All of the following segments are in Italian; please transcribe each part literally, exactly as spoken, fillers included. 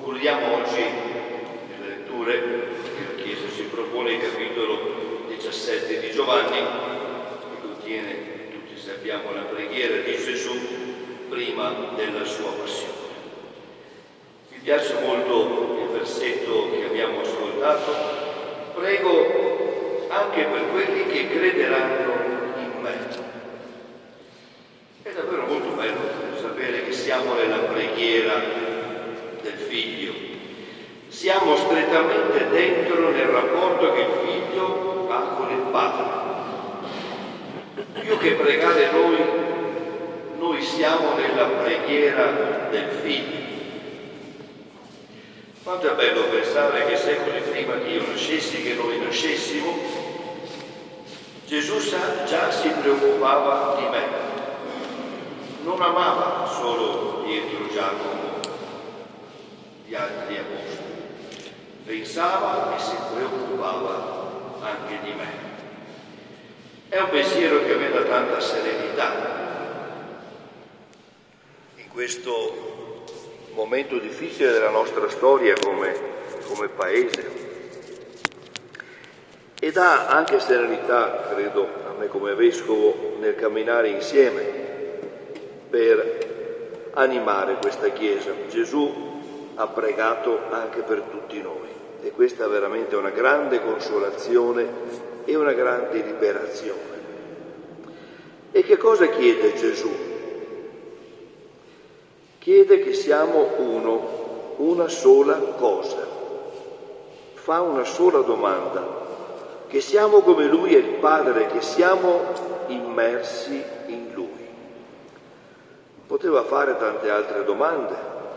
Concludiamo oggi nelle letture che la Chiesa si propone il capitolo diciassette di Giovanni, che contiene, tutti sappiamo, la preghiera di Gesù prima della sua passione. Mi piace molto il versetto che abbiamo ascoltato: prego anche per quelli che crederanno in me. È davvero molto bello sapere che siamo nella preghiera del Figlio. Siamo strettamente dentro nel rapporto che il Figlio ha con il Padre. Più che pregare noi, noi siamo nella preghiera del Figlio. Quanto è bello pensare che secoli prima che io nascessi, che noi nascessimo, Gesù già si preoccupava di me. Non amava solo Pietro, Giacomo, gli altri apostoli. Pensava e si preoccupava anche di me. È un pensiero che a me dà tanta serenità. In questo momento difficile della nostra storia come, come Paese. E dà anche serenità, credo, a me come Vescovo, nel camminare insieme per animare questa Chiesa. Gesù ha pregato anche per tutti noi e questa è veramente una grande consolazione e una grande liberazione. E che cosa chiede Gesù? Chiede che siamo uno, una sola cosa. Fa una sola domanda: che siamo come Lui e il Padre, che siamo immersi in Lui. Poteva fare tante altre domande,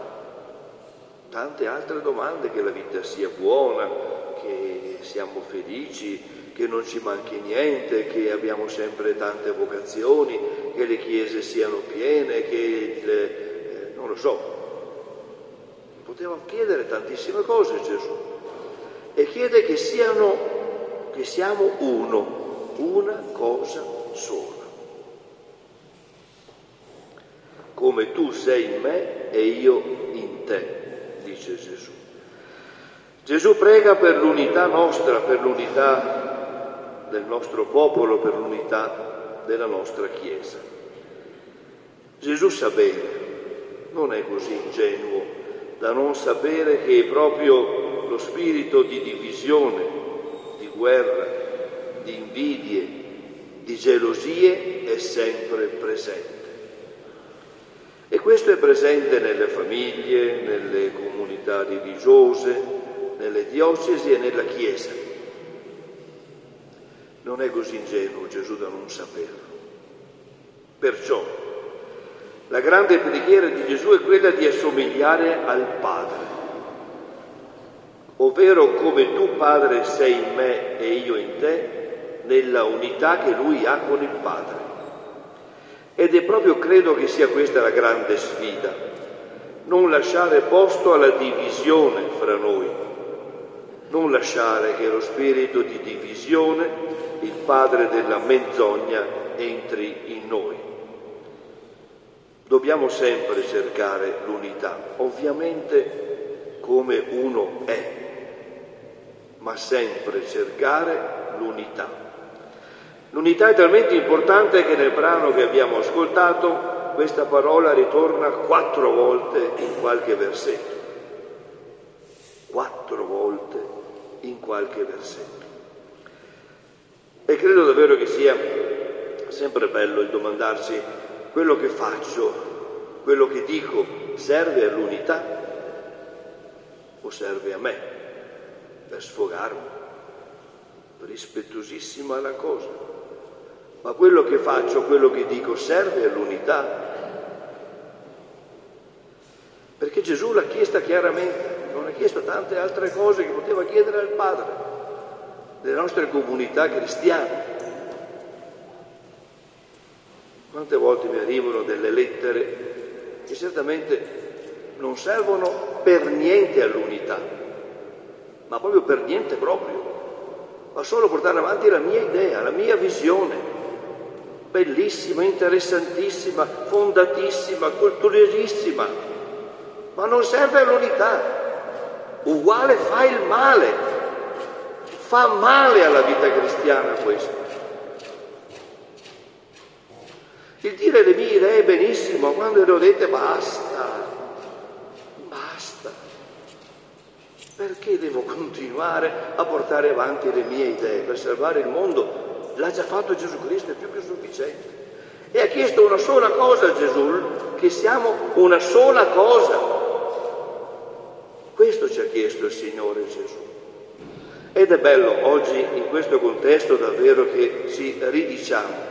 tante altre domande, che la vita sia buona, che siamo felici, che non ci manchi niente, che abbiamo sempre tante vocazioni, che le chiese siano piene, che le, eh, non lo so. Poteva chiedere tantissime cose Gesù e chiede che siano, che siamo uno, una cosa sola. Come tu sei in me e io in te, dice Gesù. Gesù prega per l'unità nostra, per l'unità del nostro popolo, per l'unità della nostra Chiesa. Gesù sa bene, non è così ingenuo da non sapere che proprio lo spirito di divisione, di guerra, di invidie, di gelosie è sempre presente. E questo è presente nelle famiglie, nelle comunità religiose, nelle diocesi e nella Chiesa. Non è così ingenuo Gesù da non saperlo. Perciò la grande preghiera di Gesù è quella di assomigliare al Padre, ovvero come tu Padre sei in me e io in te, nella unità che Lui ha con il Padre. Ed è proprio, credo, che sia questa la grande sfida: non lasciare posto alla divisione fra noi, non lasciare che lo spirito di divisione, il padre della menzogna, entri in noi. Dobbiamo sempre cercare l'unità, ovviamente come uno è, ma sempre cercare l'unità. L'unità è talmente importante che nel brano che abbiamo ascoltato questa parola ritorna quattro volte in qualche versetto. Quattro volte in qualche versetto. E credo davvero che sia sempre bello il domandarsi: quello che faccio, quello che dico, serve all'unità o serve a me per sfogarmi? Rispettosissima la cosa. Ma quello che faccio, quello che dico, serve all'unità? Perché Gesù l'ha chiesta chiaramente, non ha chiesto tante altre cose che poteva chiedere al Padre, nelle nostre comunità cristiane. Quante volte mi arrivano delle lettere che certamente non servono per niente all'unità, ma proprio per niente proprio, ma solo portare avanti la mia idea, la mia visione, bellissima, interessantissima, fondatissima, culturalissima, ma non serve all'unità. uguale fa il male, fa male alla vita cristiana questo. Il dire le mie idee benissimo, quando le ho dette basta, basta. Perché devo continuare a portare avanti le mie idee per salvare il mondo? L'ha già fatto Gesù Cristo, è più che sufficiente. E ha chiesto una sola cosa a Gesù, che siamo una sola cosa. Questo ci ha chiesto il Signore Gesù. Ed è bello oggi in questo contesto davvero che ci ridiciamo.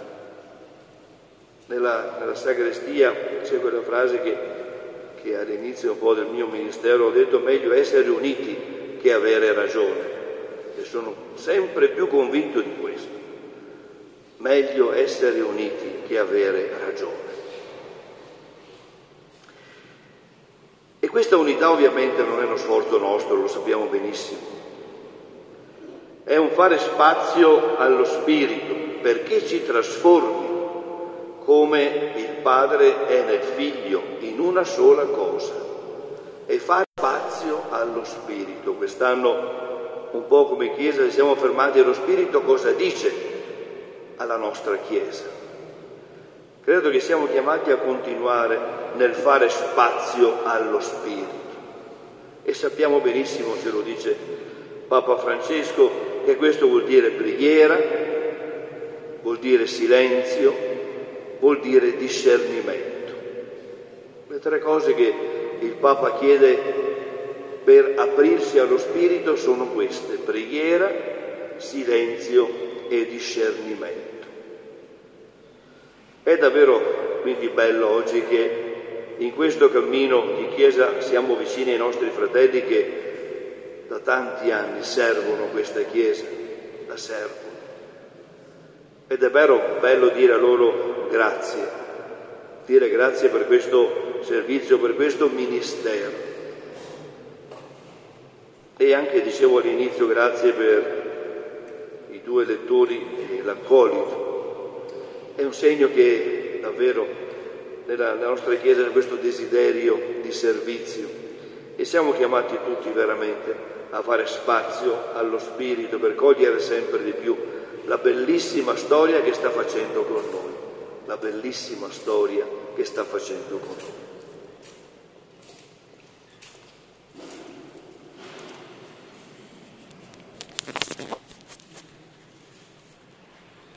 Nella, nella sagrestia c'è quella frase che, che all'inizio un po' del mio ministero ho detto: meglio essere uniti che avere ragione. E sono sempre più convinto di questo. Meglio essere uniti che avere ragione. E questa unità ovviamente non è uno sforzo nostro, lo sappiamo benissimo. È un fare spazio allo Spirito perché ci trasformi come il Padre è nel Figlio, in una sola cosa, e fare spazio allo Spirito. Quest'anno, un po' come Chiesa, ci siamo fermati allo Spirito cosa dice alla nostra Chiesa. Credo che siamo chiamati a continuare nel fare spazio allo Spirito. E sappiamo benissimo, ce lo dice Papa Francesco, che questo vuol dire preghiera, vuol dire silenzio, vuol dire discernimento. Le tre cose che il Papa chiede per aprirsi allo Spirito sono queste: preghiera, silenzio e discernimento. È davvero quindi bello oggi che in questo cammino di Chiesa siamo vicini ai nostri fratelli che da tanti anni servono questa Chiesa, la servono. Ed è vero, bello dire a loro grazie, dire grazie per questo servizio, per questo ministero. E anche, dicevo all'inizio, grazie per i due lettori e l'accolito. È un segno che davvero nella, nella nostra Chiesa c'è questo desiderio di servizio e siamo chiamati tutti veramente a fare spazio allo Spirito per cogliere sempre di più la bellissima storia che sta facendo con noi, la bellissima storia che sta facendo con noi.